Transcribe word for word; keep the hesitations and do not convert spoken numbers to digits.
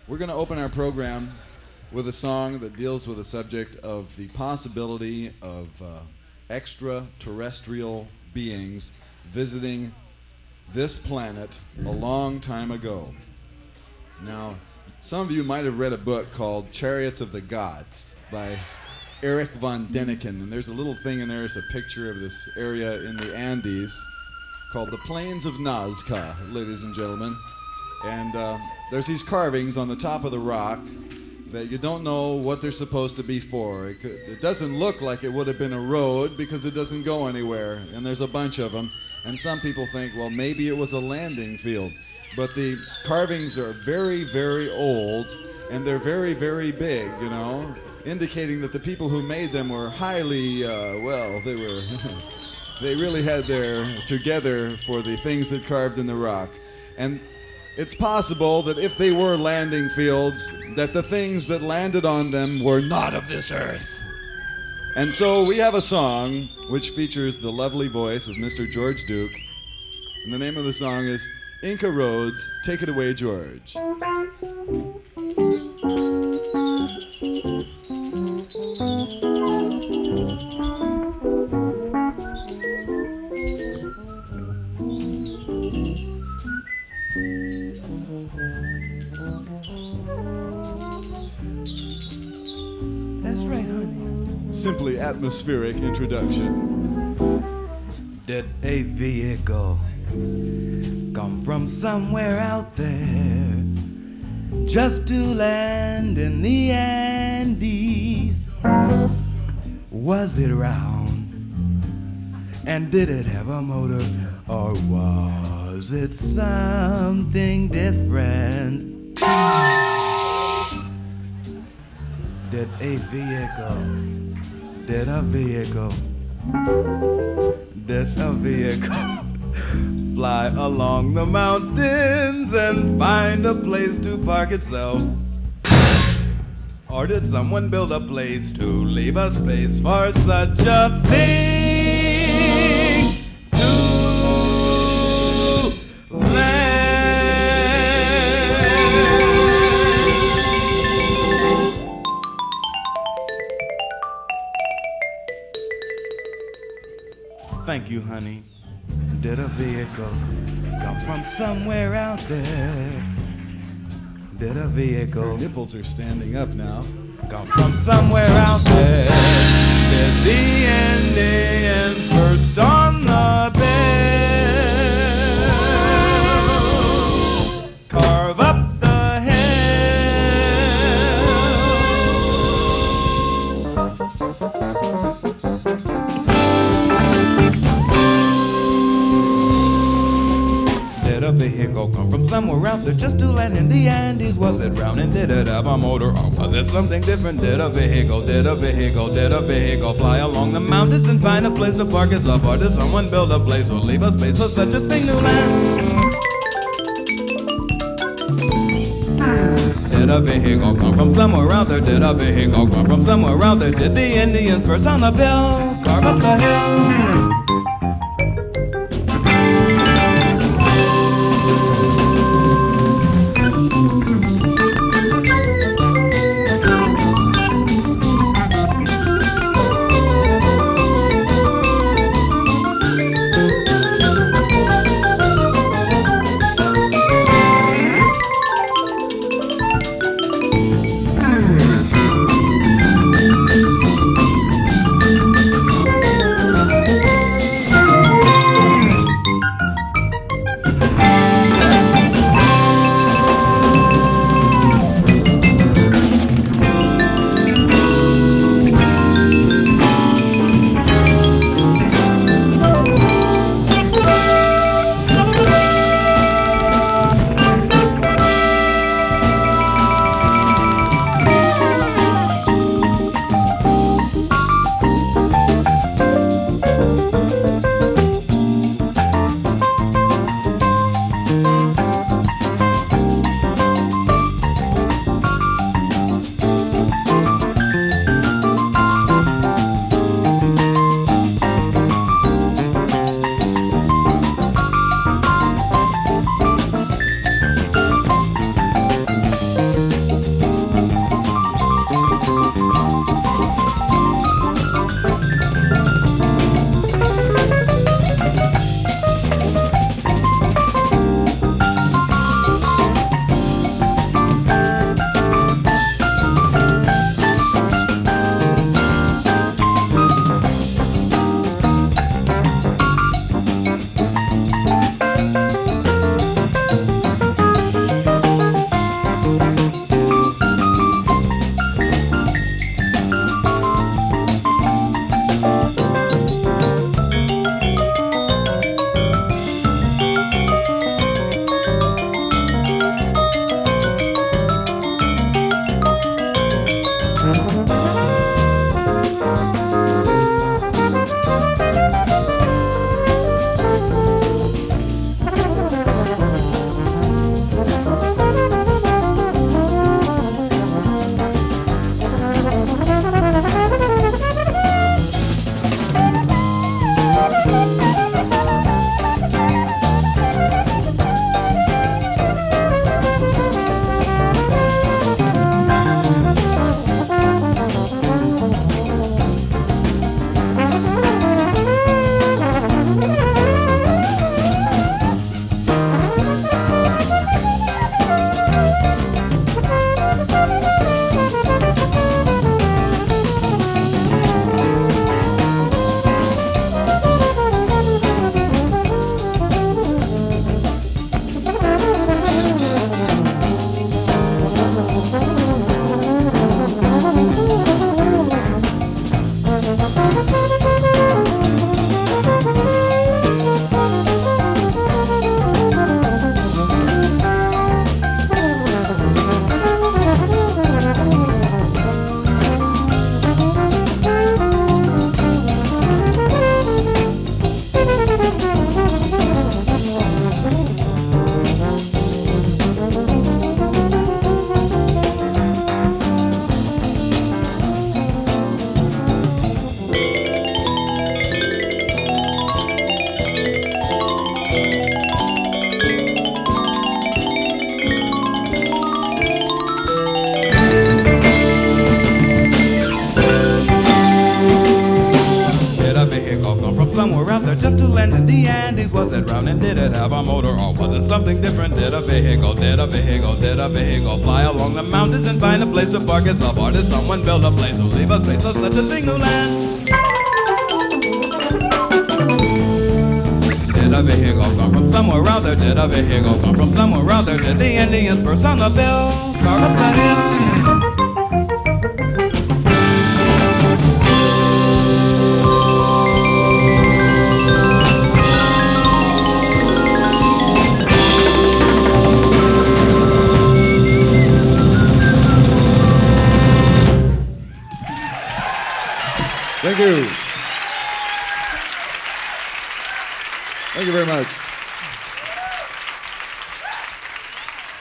We're going to open our program with a song that deals with the subject of the possibility of uh, extraterrestrial beings visiting this planet a long time ago. Now, some of you might have read a book called Chariots of the Gods by Erich von Däniken, and there's a little thing in there, it's a picture of this area in the Andes called the Plains of Nazca, ladies and gentlemen. And uh, there's these carvings on the top of the rock that you don't know what they're supposed to be for. It, could, it doesn't look like it would have been a road because it doesn't go anywhere, and there's a bunch of them. And some people think, well, maybe it was a landing field. But the carvings are very, very old, and they're very, very big, you know, indicating that the people who made them were highly, uh, well, they were, they really had their together for the things that carved in the rock. And it's possible that if they were landing fields, that the things that landed on them were not of this earth. And so we have a song which features the lovely voice of Mister George Duke. And the name of the song is Inca Roads, Take It Away, George. That's right, honey. Simply atmospheric introduction. Did a vehicle come from somewhere out there just to land in the Andes? Was it round? And did it have a motor? Or was it something different? Did a vehicle, did a vehicle, did a vehicle fly along the mountains and find a place to park itself? Or did someone build a place to leave a space for such a thing to land? Thank you, honey. Did a vehicle come from somewhere out there? Did a vehicle Your nipples are standing up now. come from somewhere out there? Did the Indians first on the bell carve up the Did a vehicle come from somewhere out there just to land in the Andes? Was it round and did it have a motor or was it something different? Did a vehicle, did a vehicle, did a vehicle fly along the mountains and find a place to park itself? Or did someone build a place or leave a space for such a thing to land? Did a vehicle come from somewhere out there? Did a vehicle come from somewhere out there? Did the Indians first on the bill carve up the hill? around, and did it have a motor, or was it something different? Did a vehicle, did a vehicle, did a vehicle fly along the mountains and find a place to park itself? Or did someone build a place or leave a space for such a thing to land? Did a vehicle come from somewhere out there? Did a vehicle come from somewhere out there? Did the Indians first on the bill carve up the hill? Thank you. Thank you very much.